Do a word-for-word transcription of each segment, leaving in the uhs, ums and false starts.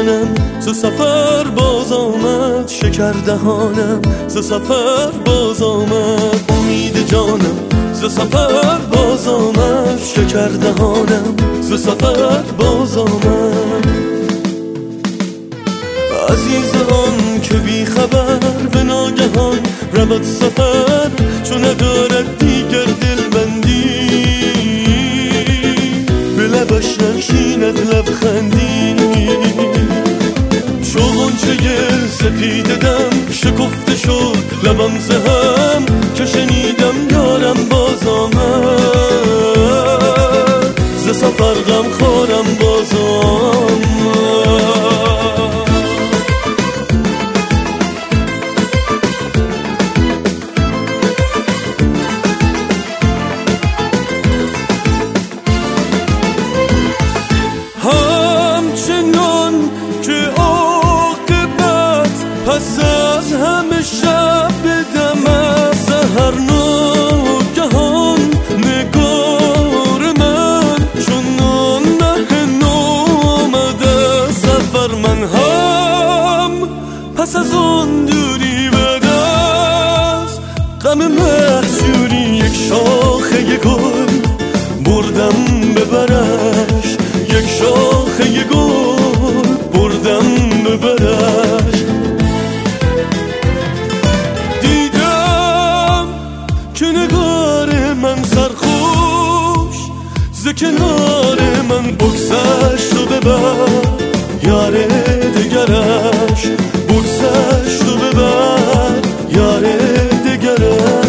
جانم ز سفر باز آمد، شکر دهانم ز سفر باز آمد. امید جانم ز سفر باز آمد، شکر دهانم ز سفر باز آمد. عزیز آن که بی خبر به ناگهان رود سفر، چون ندارد دیگر دلبندی، به لبش ننشیند لبخندی. چو غنچه سپیده دم شکفته شد لبم ز هم، که شنیدم یارم باز آمد، ز سفر غم خورم باز آمد. همچنان که عاقبت پس از همه شب بدم از سحر، ناگهان نگار من چون نه نامده سفر. من هم پس از آن دوری بعد از غم محجوری، یک شاخه گل بردم ببرش، یک شاخه گل بردم ببرش. دیدم که نگار من سرخوش ز کنار من بگذشت و ببر یار دگرش، بگذشت و ببر یار دگرش.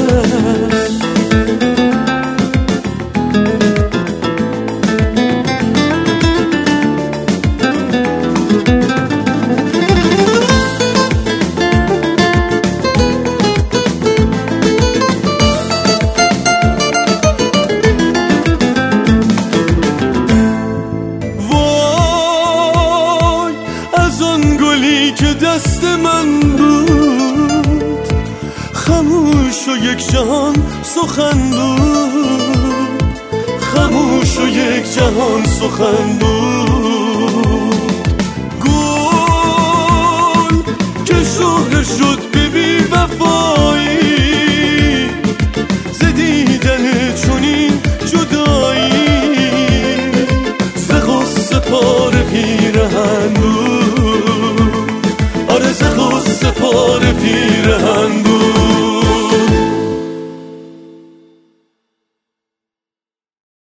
که دست من بود خاموش و یک جهان سخن بود، خاموش و یک جهان سخن بود. گل که شهره شد